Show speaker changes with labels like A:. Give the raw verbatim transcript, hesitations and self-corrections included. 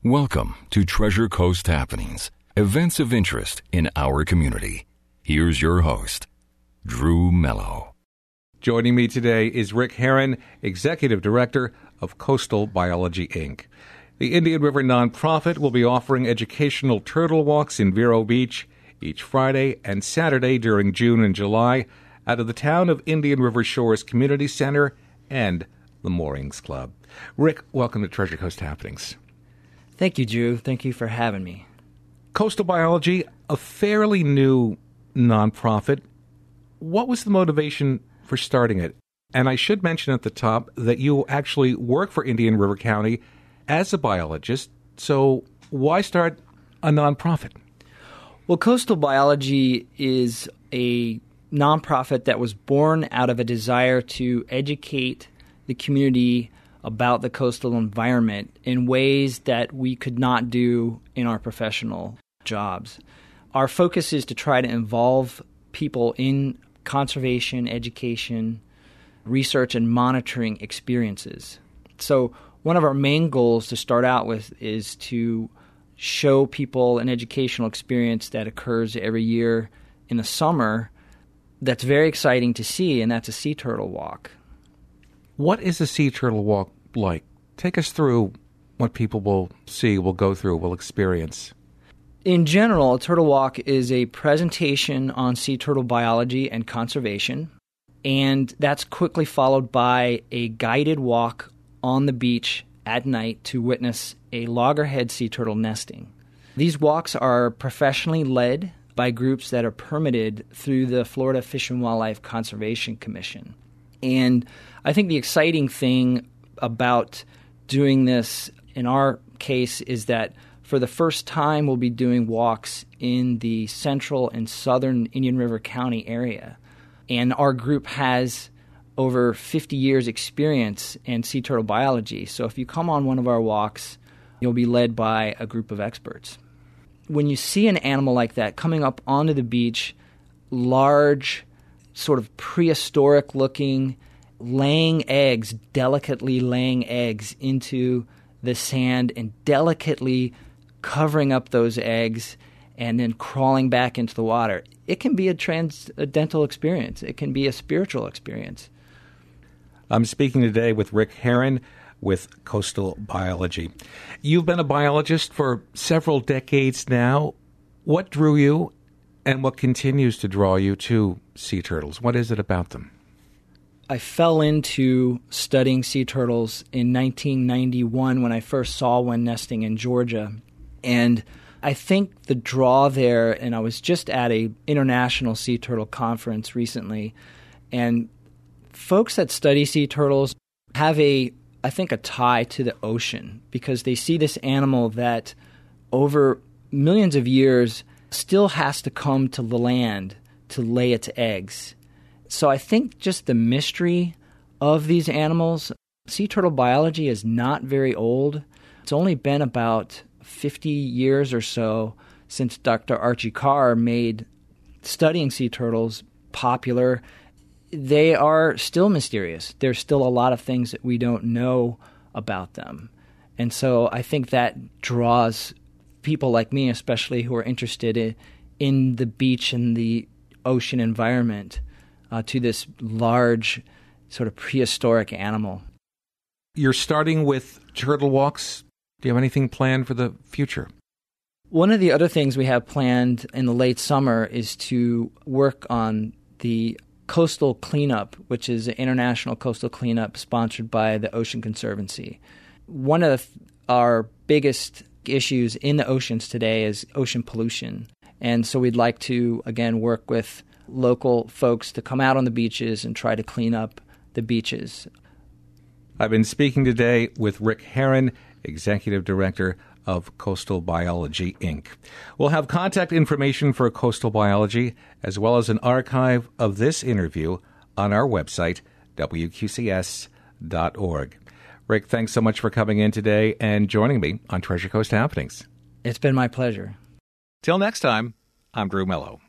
A: Welcome to Treasure Coast Happenings, events of interest in our community. Here's your host, Drew Mello.
B: Joining me today is Rick Herron, Executive Director of Coastal Biology, Incorporated. The Indian River nonprofit will be offering educational turtle walks in Vero Beach each Friday and Saturday during June and July out of the town of Indian River Shores Community Center and the Moorings Club. Rick, welcome to Treasure Coast Happenings.
C: Thank you, Drew. Thank you for having me.
B: Coastal Biology, a fairly new nonprofit. What was the motivation for starting it? And I should mention at the top that you actually work for Indian River County as a biologist. So why start a nonprofit?
C: Well, Coastal Biology is a nonprofit that was born out of a desire to educate the community about the coastal environment in ways that we could not do in our professional jobs. Our focus is to try to involve people in conservation, education, research, and monitoring experiences. So one of our main goals to start out with is to show people an educational experience that occurs every year in the summer that's very exciting to see, and that's a sea turtle walk.
B: What is a sea turtle walk like? Take us through what people will see, will go through, will experience.
C: In general, a turtle walk is a presentation on sea turtle biology and conservation, and that's quickly followed by a guided walk on the beach at night to witness a loggerhead sea turtle nesting. These walks are professionally led by groups that are permitted through the Florida Fish and Wildlife Conservation Commission. And I think the exciting thing about doing this in our case is that for the first time we'll be doing walks in the central and southern Indian River County area. And our group has over fifty years experience in sea turtle biology. So if you come on one of our walks, you'll be led by a group of experts. When you see an animal like that coming up onto the beach, large, sort of prehistoric looking, laying eggs, delicately laying eggs into the sand and delicately covering up those eggs and then crawling back into the water, it can be a transcendental experience. It can be a spiritual experience.
B: I'm speaking today with Rick Herron with Coastal Biology. You've been a biologist for several decades now. What drew you and what continues to draw you to sea turtles? What is it about them?
C: I fell into studying sea turtles in nineteen ninety-one when I first saw one nesting in Georgia. And I think the draw there, and I was just at a international sea turtle conference recently, and folks that study sea turtles have a, I think, a tie to the ocean because they see this animal that over millions of years still has to come to the land to lay its eggs. So I think just the mystery of these animals, sea turtle biology is not very old. It's only been about fifty years or so since Doctor Archie Carr made studying sea turtles popular. They are still mysterious. There's still a lot of things that we don't know about them. And so I think that draws people like me, especially who are interested in, in the beach and the ocean environment, Uh, to this large, sort of prehistoric animal.
B: You're starting with turtle walks. Do you have anything planned for the future?
C: One of the other things we have planned in the late summer is to work on the Coastal Cleanup, which is an international coastal cleanup sponsored by the Ocean Conservancy. One of the, our biggest issues in the oceans today is ocean pollution. And so we'd like to, again, work with local folks to come out on the beaches and try to clean up the beaches.
B: I've been speaking today with Rick Herron, Executive Director of Coastal Biology, Incorporated. We'll have contact information for Coastal Biology as well as an archive of this interview on our website, W Q C S dot org. Rick, thanks so much for coming in today and joining me on Treasure Coast Happenings.
C: It's been my pleasure.
B: Till next time, I'm Drew Mello.